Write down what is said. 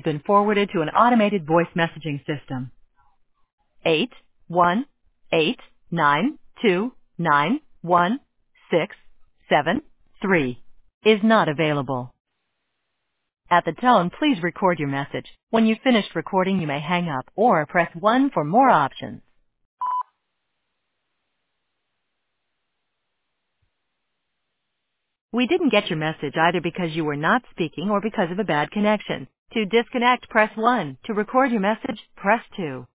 been forwarded to an automated voice messaging system. 81892911673 is not available. At the tone, please record your message. When you've finished recording, you may hang up or press 1 for more options. We didn't get your message either because you were not speaking or because of a bad connection. To disconnect, press 1. To record your message, press 2.